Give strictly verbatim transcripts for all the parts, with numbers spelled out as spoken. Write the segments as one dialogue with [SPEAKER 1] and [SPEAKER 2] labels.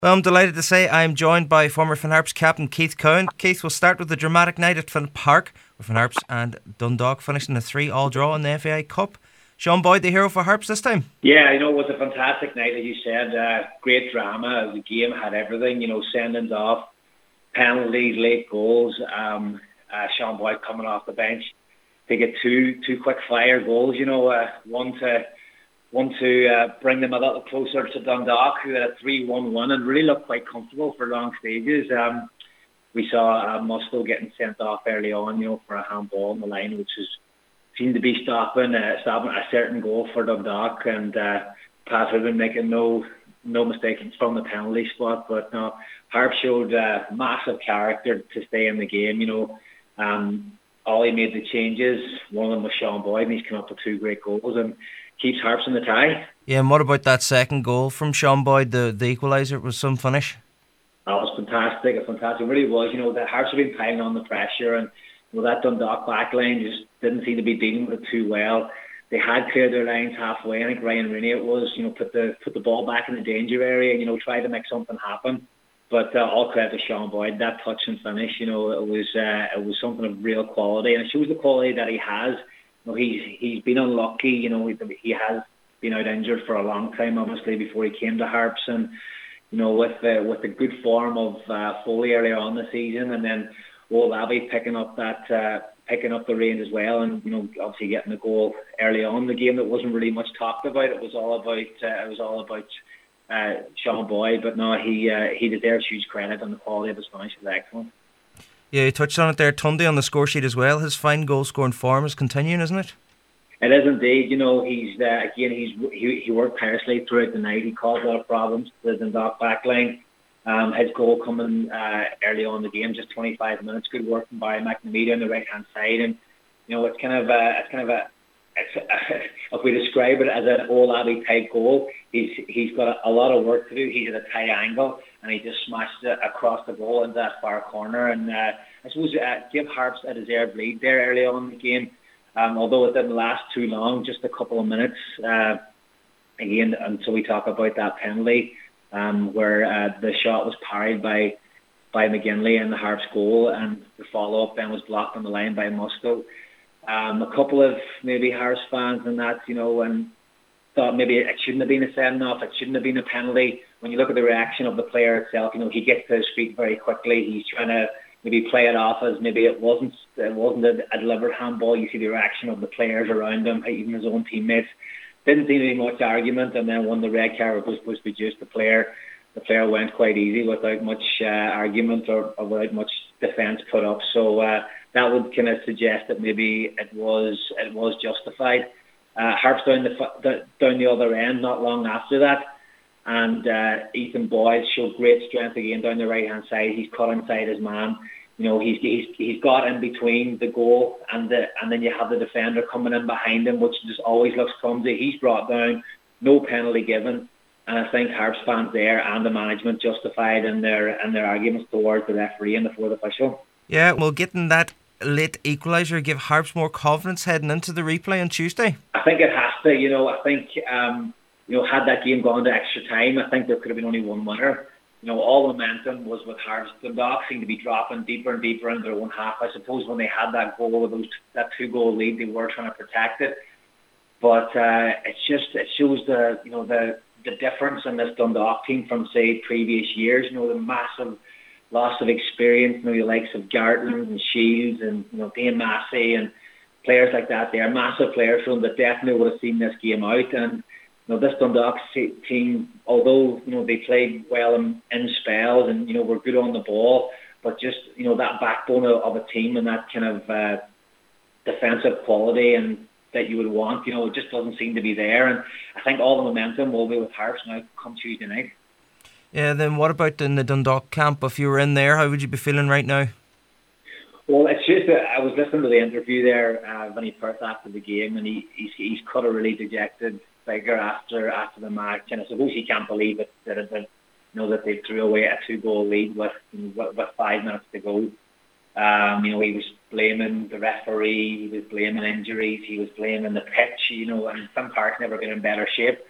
[SPEAKER 1] Well, I'm delighted to say I'm joined by former Finn Harps captain Keith Cowan. Keith, we'll start with the dramatic night at Finn Park, with Finn Harps and Dundalk finishing a three-all draw in the F A I Cup. Sean Boyd, the hero for Harps this time?
[SPEAKER 2] Yeah, you know, it was a fantastic night, as you said. Uh, great drama. The game had everything, you know, sendings off, penalties, late goals. Um, uh, Sean Boyd coming off the bench to get two two quick fire goals, you know, uh, one to one to uh, bring them a little closer to Dundalk, who had a three one win and really looked quite comfortable for long stages. Um, we saw uh, Musto getting sent off early on, you know, for a handball on the line, which was seemed to be stopping uh, stopping a certain goal for Dundalk, and uh, Pat had been making no no mistakes from the penalty spot. But no, Harp showed uh, massive character to stay in the game. You know, um, Ollie made the changes. One of them was Sean Boyd, and he's come up with two great goals and keeps Harps in the tie.
[SPEAKER 1] Yeah, and what about that second goal from Sean Boyd, the the equaliser? It was some finish.
[SPEAKER 2] That was fantastic. It fantastic. It really was. You know, the Harps have been piling on the pressure, and you know, that Dundalk backline just didn't seem to be dealing with it too well. They had cleared their lines halfway. I think Ryan Rooney it was, you know, put the put the ball back in the danger area and, you know, try to make something happen. But uh, all credit to Sean Boyd, that touch and finish, you know, it was uh, it was something of real quality, and it shows the quality that he has. You know, he's he's been unlucky. You know, he, he has been out injured for a long time, obviously, before he came to Harps, and you know, with the with the good form of uh, Foley earlier on the season, and then Old Abbey picking up that uh, picking up the reins as well, and you know, obviously getting a goal early on in the game that wasn't really much talked about. It was all about uh, it was all about uh, Sean Boyd, but no, he uh, he deserves huge credit, and the quality of his finish was excellent.
[SPEAKER 1] Yeah, you touched on it there, Tunde, on the score sheet as well. His fine goal scoring form is continuing, isn't it?
[SPEAKER 2] It is indeed. You know, he's uh, again he's he, he worked tirelessly throughout the night. He caused a lot of problems to the Dundalk backline. Um, his goal coming uh, early on in the game, just twenty-five minutes, good work by McNamee on the right hand side, and you know, it's kind of a, it's kind of a, it's a if we describe it as an Old Abbey type goal, he's he's got a, a lot of work to do. He's at a tight angle, and he just smashed it across the goal into that far corner, and uh, I suppose uh, give Harps a deserved lead there early on in the game. Um, although it didn't last too long, just a couple of minutes, uh, again, until we talk about that penalty, um, where uh, the shot was parried by by McGinley in the Harps goal, and the follow-up then was blocked on the line by Musto. Um, a couple of maybe Harps fans and that, you know, and thought maybe it shouldn't have been a send-off, it shouldn't have been a penalty. When you look at the reaction of the player itself, you know, he gets to his feet very quickly. He's trying to maybe play it off as maybe it wasn't it wasn't a, a delivered handball. You see the reaction of the players around him, even his own teammates. Didn't seem to be much argument, and then when the red card was, was produced, the player the player went quite easy without much uh, argument or, or without much defence put up. So uh, that would kind of suggest that maybe it was it was justified. Uh, Harps down the down the other end not long after that. And uh, Ethan Boyd showed great strength again down the right hand side. He's cut inside his man. You know, he's he's he's got in between the goal and the and then you have the defender coming in behind him, which just always looks clumsy. He's brought down, no penalty given, and I think Harps fans there and the management justified in their in their arguments towards the referee and the fourth official.
[SPEAKER 1] Yeah, well, getting that late equaliser give Harps more confidence heading into the replay on Tuesday.
[SPEAKER 2] I think it has to. You know, I think. Um, You know, had that game gone to extra time, I think there could have been only one winner. You know, all the momentum was with Harps. Dundalk seemed to be dropping deeper and deeper into their own half. I suppose when they had that goal, with those, that two-goal lead, they were trying to protect it. But uh, it's just it shows the you know the the difference in this Dundalk team from say previous years. You know, the massive loss of experience. You know, the likes of Gartland and Shields and you know Dane Massey and players like that. They are massive players from that definitely would have seen this game out. And you know, this Dundalk team, although you know they played well in, in spells and you know were good on the ball, but just you know that backbone of, of a team and that kind of uh, defensive quality and that you would want, you know, it just doesn't seem to be there. And I think all the momentum will be with Harps now come Tuesday night.
[SPEAKER 1] Yeah. Then what about in the Dundalk camp? If you were in there, how would you be feeling right now?
[SPEAKER 2] Well, it's just that I was listening to the interview there, uh, Vinny Perth after the game, and he he's, he's cut a really dejected figure after after the match, and I suppose he can't believe it that, it, that you know that they threw away a two goal lead with, with with five minutes to go. Um, you know, he was blaming the referee, he was blaming injuries, he was blaming the pitch. You know, and Finn Park's never been in better shape.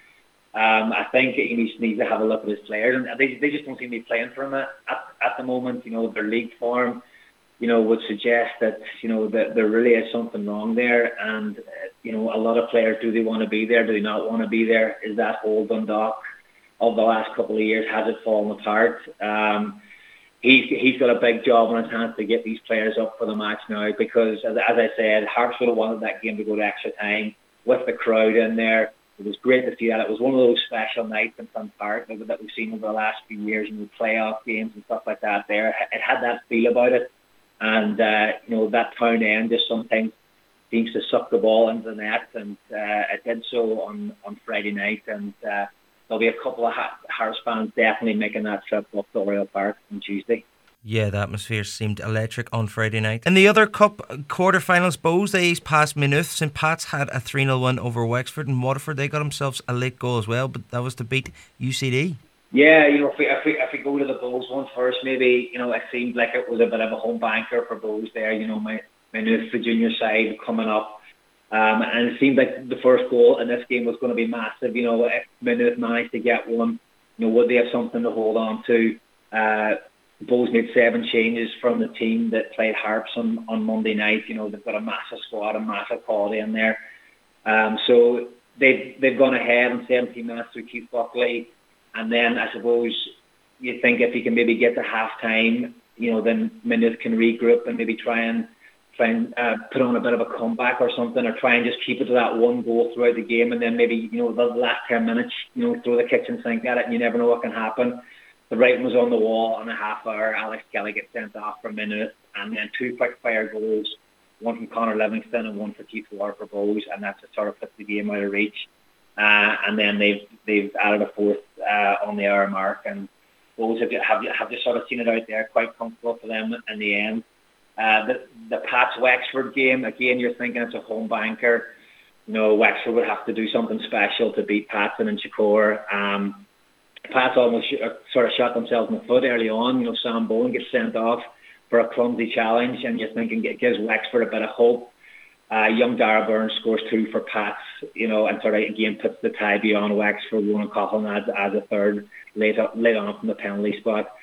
[SPEAKER 2] Um, I think he needs, needs to have a look at his players, and they they just don't seem to be playing for him at, at, at the moment. You know, their league form, you know, would suggest that, you know, that there really is something wrong there. And, uh, you know, a lot of players, do they want to be there? Do they not want to be there? Is that whole Dundalk of the last couple of years, has it fallen apart? Um, he's, he's got a big job on his hands to get these players up for the match now, because, as, as I said, Hearts would have wanted that game to go to extra time with the crowd in there. It was great to see that. It was one of those special nights in Finn Park that, that we've seen over the last few years, in the playoff games and stuff like that there. It had that feel about it. And, uh, you know, that town end just sometimes seems to suck the ball into the net. And uh, it did so on, on Friday night. And uh, there'll be a couple of Hearts fans definitely making that trip up to Oriel Park on Tuesday.
[SPEAKER 1] Yeah, the atmosphere seemed electric on Friday night. In the other Cup quarter-finals, Bohs, they eased past Maynooth. St Pat's had a three nil win over Wexford, and Waterford, they got themselves a late goal as well, but that was to beat U C D.
[SPEAKER 2] Yeah, you know, if we, if we, if we go to the Bohs one first, maybe, you know, it seemed like it was a bit of a home banker for Bohs there. You know, my Maynooth, the junior side, coming up. Um, and it seemed like the first goal in this game was going to be massive. You know, if Maynooth managed to get one, you know, would they have something to hold on to? Uh, Bohs made seven changes from the team that played Harps on, on Monday night. You know, they've got a massive squad, a massive quality in there. Um, so they've, they've gone ahead in seventeen minutes through Keith Buckley. And then I suppose you think if he can maybe get to half time, you know, then Maynooth can regroup and maybe try and try and uh, put on a bit of a comeback or something, or try and just keep it to that one goal throughout the game. And then maybe, you know, the last ten minutes, you know, throw the kitchen sink at it, and you never know what can happen. The writing was on the wall in a half hour. Alex Kelly gets sent off for Maynooth, and then two quick fire goals, one from Conor Livingston and one for Keith Water for Bohs, and that just sort of puts the game out of reach. Uh, and then they've they've added a fourth uh, on the hour mark, and Bohs have, have have just sort of seen it out there, quite comfortable for them in the end. Uh, the the Pats Wexford game, again, you're thinking it's a home banker. You know, Wexford would have to do something special to beat Patson and Shakur. Um, Pats almost sh- sort of shot themselves in the foot early on. You know, Sam Bowen gets sent off for a clumsy challenge, and you're thinking it gives Wexford a bit of hope. Uh, young Dara Burns scores two for Pats, you know, and sort of again puts the tie beyond Wexford. Ronan Coughlin adds, adds a third late, up, late on from the penalty spot.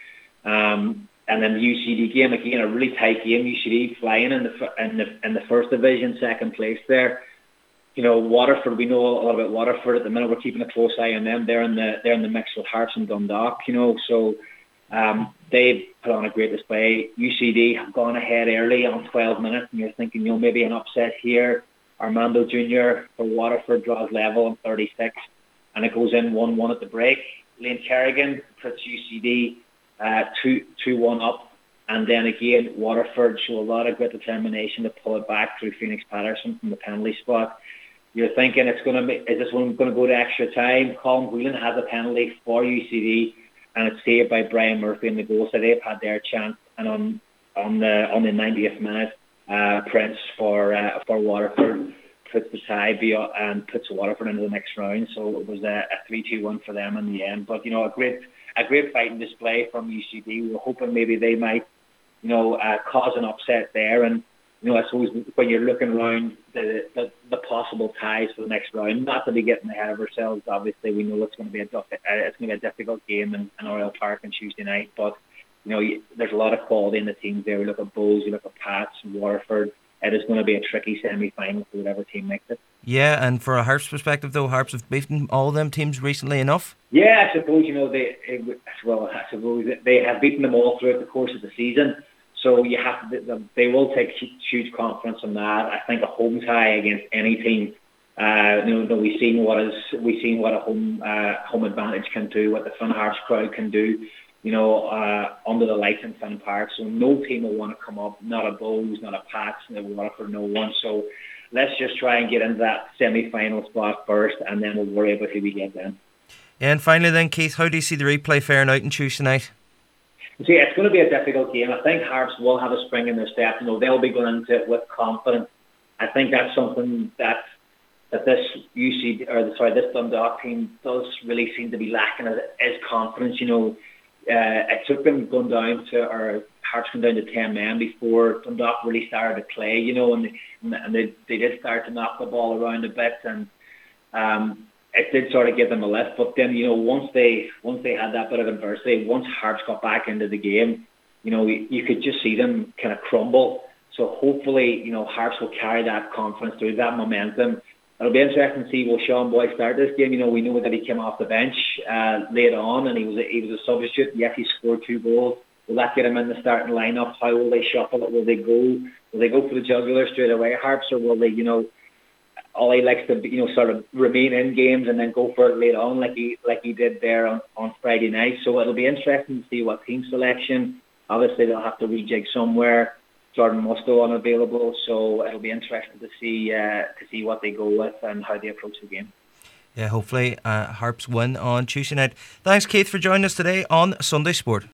[SPEAKER 2] Um, and then the U C D game, again, a really tight game. U C D flying in the in the in the first division, second place there. You know, Waterford, we know a lot about Waterford at the minute. We're keeping a close eye on them. They're in the they're in the mix with Hearts and Dundalk, you know, so um, they've put on a great display. U C D have gone ahead early on twelve minutes, and you're thinking, you know, maybe an upset here. Armando Junior for Waterford draws level on thirty-six, and it goes in one one at the break. Lane Kerrigan puts U C D uh, two one up, and then again, Waterford show a lot of great determination to pull it back through Phoenix Patterson from the penalty spot. You're thinking it's going to be, is this one going to go to extra time? Colin Whelan has a penalty for U C D, and it's saved by Brian Murphy in the goal, so they've had their chance. And on on the on the ninetieth minute, uh, Prince for uh, for Waterford puts the tie beyond, and puts Waterford into the next round. So it was a, a three two win for them in the end. But you know, a great a great fighting display from U C D. We were hoping maybe they might, you know, uh, cause an upset there. And you know, I suppose when you're looking around the, the the possible ties for the next round, not to be getting ahead of ourselves. Obviously, we know it's going to be a uh, it's going to be a difficult game in, in Oriel Park on Tuesday night. But you know, you, there's a lot of quality in the teams there. We look at Bohs, you look at Pats, Waterford. It is going to be a tricky semi-final for whatever team makes it.
[SPEAKER 1] Yeah, and for a Harps perspective, though, Harps have beaten all them teams recently enough.
[SPEAKER 2] Yeah, I suppose you know they it, well, I suppose they have beaten them all throughout the course of the season. So you have to, they will take huge confidence in that. I think a home tie against any team, uh, you know, we've seen what is we've seen what a home uh, home advantage can do, what the Finn Harps crowd can do, you know, uh, under the lights in Finn Park. So no team will want to come up, not a Bohs, not a Pats, no Waterford, no one. So let's just try and get into that semi-final spot first, and then we'll worry about who we get then.
[SPEAKER 1] Yeah, and finally then, Keith, how do you see the replay faring out on Tuesday night?
[SPEAKER 2] See, it's going to be a difficult game. I think Harps will have a spring in their step. You know, they'll be going into it with confidence. I think that's something that that this U C or sorry, this Dundalk team does really seem to be lacking, is, is confidence. You know, uh, it took them going down to or Harps going down to ten men before Dundalk really started to play. You know, and they, and they they did start to knock the ball around a bit, and um, it did sort of give them a lift. But then, you know, once they once they had that bit of adversity, once Harps got back into the game, you know, you, you could just see them kind of crumble. So hopefully, you know, Harps will carry that confidence through, that momentum. It'll be interesting to see will Sean Boyd start this game. You know, we know that he came off the bench uh, late on, and he was a, he was a substitute. Yes, he scored two goals. Will that get him in the starting lineup? How will they shuffle it? Will they go? Will they go for the jugular straight away, Harps, or will they, you know, Ollie likes to, you know, sort of remain in games and then go for it late on, like he like he did there on, on Friday night. So it'll be interesting to see what team selection. Obviously, they'll have to rejig somewhere. Jordan Musto unavailable, so it'll be interesting to see uh, to see what they go with and how they approach the game.
[SPEAKER 1] Yeah, hopefully uh, Harps win on Tuesday night. Thanks, Keith, for joining us today on Sunday Sport.